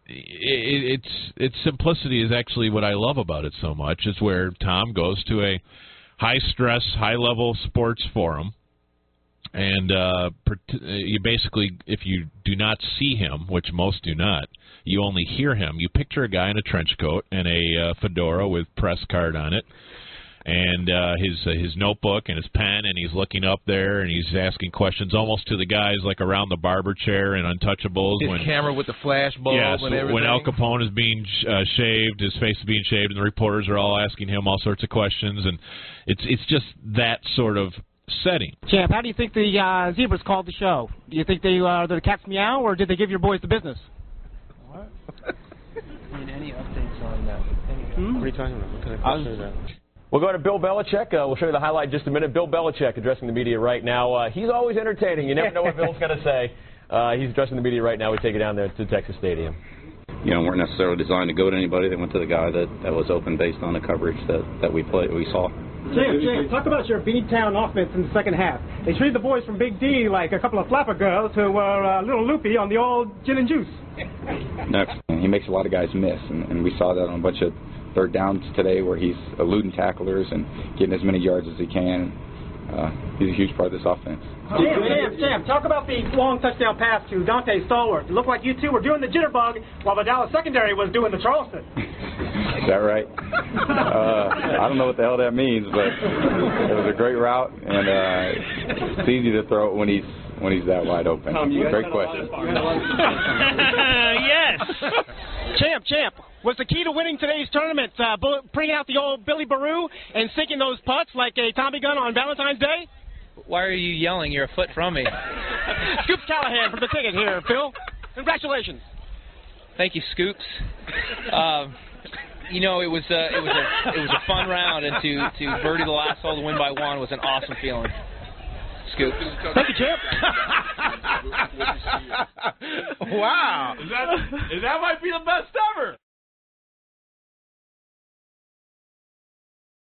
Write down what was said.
its simplicity is actually what I love about it so much. Is where Tom goes to a high-stress, high-level sports forum, and you basically, if you do not see him, which most do not, you only hear him. You picture a guy in a trench coat and a fedora with press card on it, and his notebook and his pen, and he's looking up there, and he's asking questions almost to the guys like around the barber chair and Untouchables. His camera with the flash bulb and everything. When Al Capone is being shaved, his face is being shaved, and the reporters are all asking him all sorts of questions, and it's just that sort of setting. Champ, how do you think the Zebras called the show? Do you think they the cat's meow, or did they give your boys the business? What? Any updates on that? What are you talking about? What kind of question is that? We'll go to Bill Belichick. We'll show you the highlight in just a minute. Bill Belichick addressing the media right now. He's always entertaining. You never know what Bill's going to say. He's addressing the media right now. We take it down there to Texas Stadium. Weren't necessarily designed to go to anybody. They went to the guy that was open based on the coverage that we saw. Champ, talk about your B-Town offense in the second half. They treated the boys from Big D like a couple of flapper girls who were a little loopy on the old gin and juice. Next, he makes a lot of guys miss, and we saw that on a bunch of third downs today where he's eluding tacklers and getting as many yards as he can. He's a huge part of this offense. Champ, talk about the long touchdown pass to Dante Stallworth. It looked like you two were doing the jitterbug while the Dallas secondary was doing the Charleston. Is that right? I don't know what the hell that means, but it was a great route, and it's easy to throw it when he's that wide open. Great question. Yes. Champ, was the key to winning today's tournament bringing out the old Billy Baru and sinking those putts like a Tommy gun on Valentine's Day? Why are you yelling? You're a foot from me. Scoops Callahan from the ticket here, Phil. Congratulations. Thank you, Scoops. It was a fun round, and to birdie the last hole to win by one was an awesome feeling. Scoops. Thank you, champ. Wow. That might be the best ever.